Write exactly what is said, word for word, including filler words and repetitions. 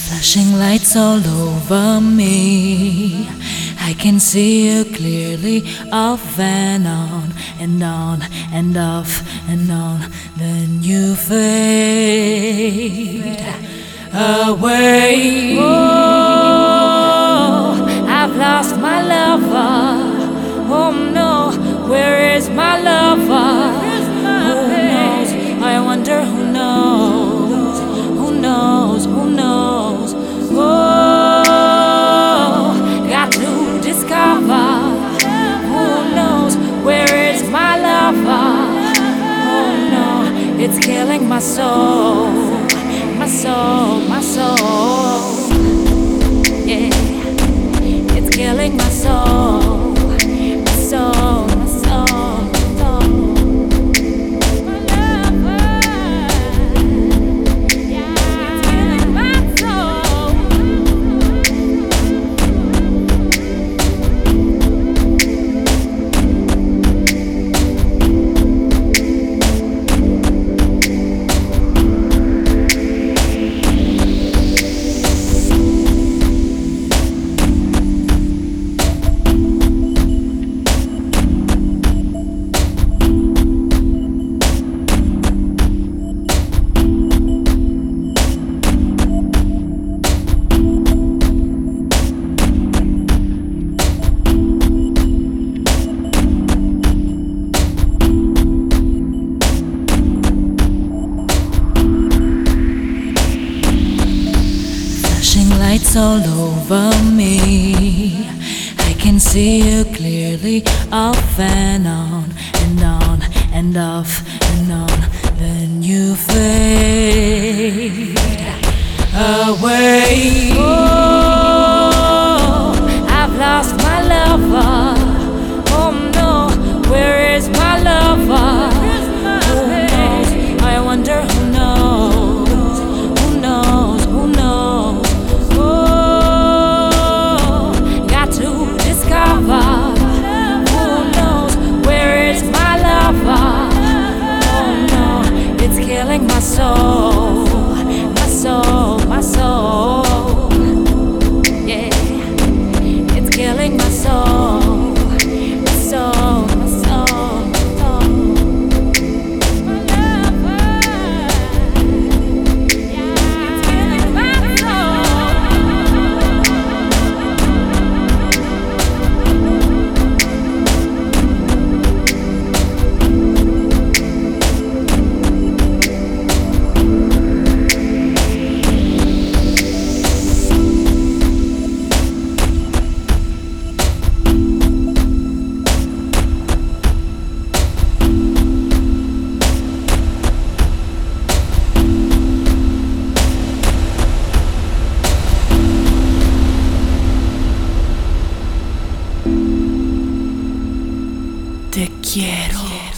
Flashing lights all over me. I can see you clearly, off and on, and on, and off, and on. Then you fade away. Oh, I've lost my lover. Oh no, where is my lover? Who knows? I wonder who knows. Who knows? Who knows? Oh, got to discover. Who knows? Where is my lover? Oh no, it's killing my soul, my soul, my soul. Yeah, it's killing my soul, my soul, my soul, my soul. My lover, yeah, it's killing my soul. Lights all over me. I can see you clearly, off and on, and on, and off, and on. Then you fade away. Oh, I've lost my lover. Oh no, where is my lover? Who knows? I wonder who knows. Who knows? Who knows? Killing my soul, my soul, my soul. Yeah, it's killing my soul, my soul, my soul, my soul. My lover, yeah, it's killing my Te quiero.